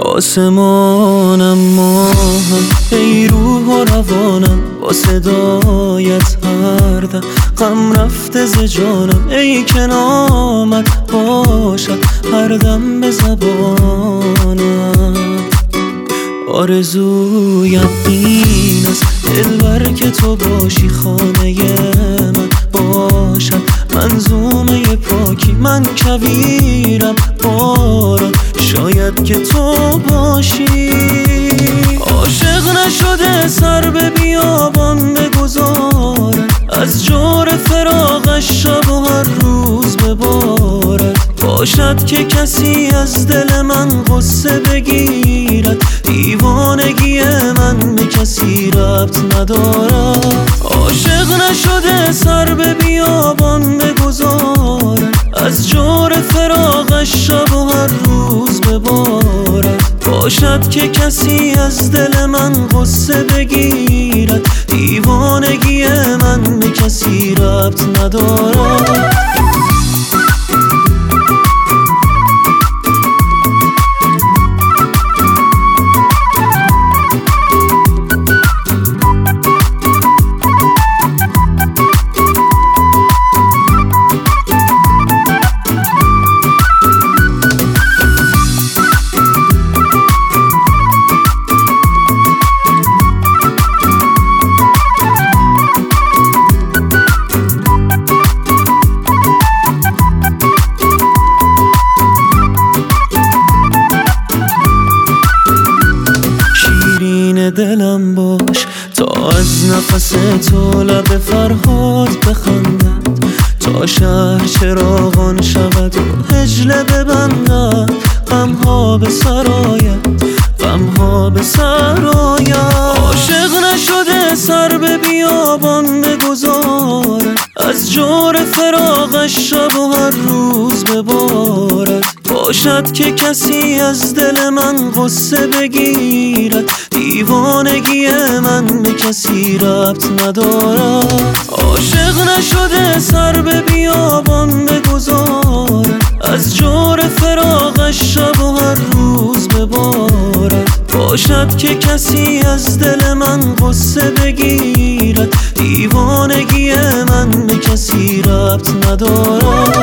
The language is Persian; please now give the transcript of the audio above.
آسمانم ماهم ای روح و روانم با صدایت هر دم غم رفته ز جانم ای که نامت باشد هر دم به زبانم آرزویم این است دلبر که تو باشی خانه من باشد منظومه پاکی من کویرم باران شاید که تو باشی عاشق نشده سر به بیابان بگذارد از جور فراقش شب و هر روز ببارد باشد که کسی از دل من غصه بگیرد دیوانگی من به کسی ربط ندارد عاشق نشده سر به بیابان بگذارد از جور فراقش شب و هر روز ببارد باشد که کسی از دل من غصه بگیرد دیوانگی من به کسی ربط ندارد دلم باش تا از نفس تو لب فرهاد بخندد تا شهر چراغان شود و هجله ببندد غمها به سرایت غمها به سرایت عاشق نشده سر به بیابان بگذارد از جور فراقش شب و هر روز ببارد باشد که کسی از دل من غصه بگیرد دیوانگی من به کسی ربط ندارد عاشق نشده سر به بیابان بگذارد از جور فراقش شب و هر روز ببارد باشد که کسی از دل من غصه بگیرد دیوانگی من به کسی ربط ندارد